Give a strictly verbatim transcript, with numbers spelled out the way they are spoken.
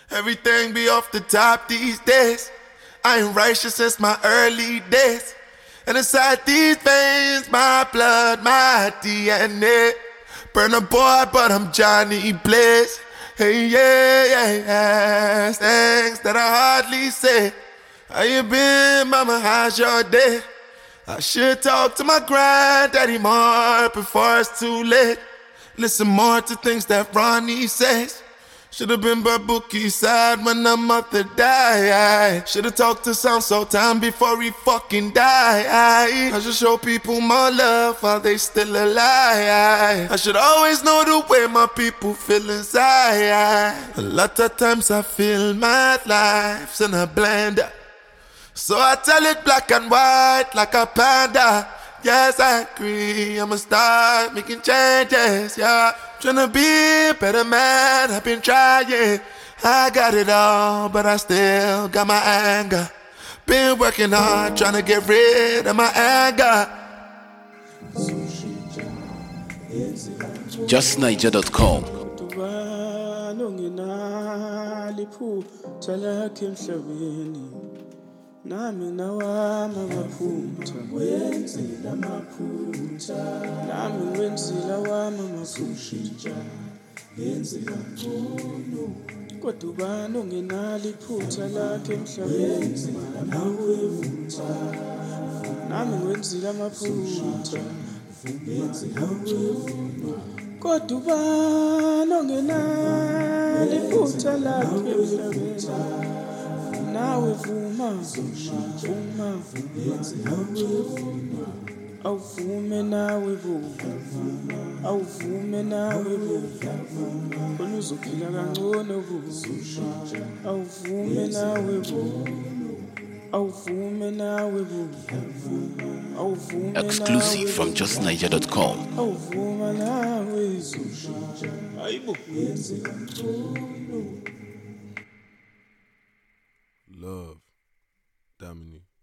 Everything be off the top these days. I ain't righteous since my early days. And inside these veins, my blood, my D N A. Burn a boy, but I'm Johnny Blaze. Hey, yeah, yeah, yeah. Things that I hardly say. How you been, mama? How's your day? I should talk to my granddaddy more before it's too late. Listen more to things that Ronnie says. Should've been by Bookie's side when the mother died. Should've talked to Sound Sultan before he fucking died. I should show people more love while they still alive. I should always know the way my people feel inside. A lot of times I feel my life's in a blender, so I tell it black and white like a panda. Yes, I agree, I'ma start making changes, yeah. Tryna be a better man, I've been trying. I got it all, but I still got my anger. Been working hard, tryna get rid of my anger. just niger dot com. Nami nawama maphutha wenzile amaphutha nami wenzile wami amaphutha yenzile ngcono kodwa ubani ongenalo iphutha lakhe emhlabeni nawe vutha nami wenzile amaphutha yenzile ngcono kodwa ubani ongenalo iphutha lakhe emhlabeni nawe vuma vuma awuvume nawe vuma awuvume nawe vuma khona uzophila kangcono vuma awuvume nawe vuma awuvume nawe vuma awuvume Exclusive from just niger dot com. awuvuma nawe ayibo Love, Damini.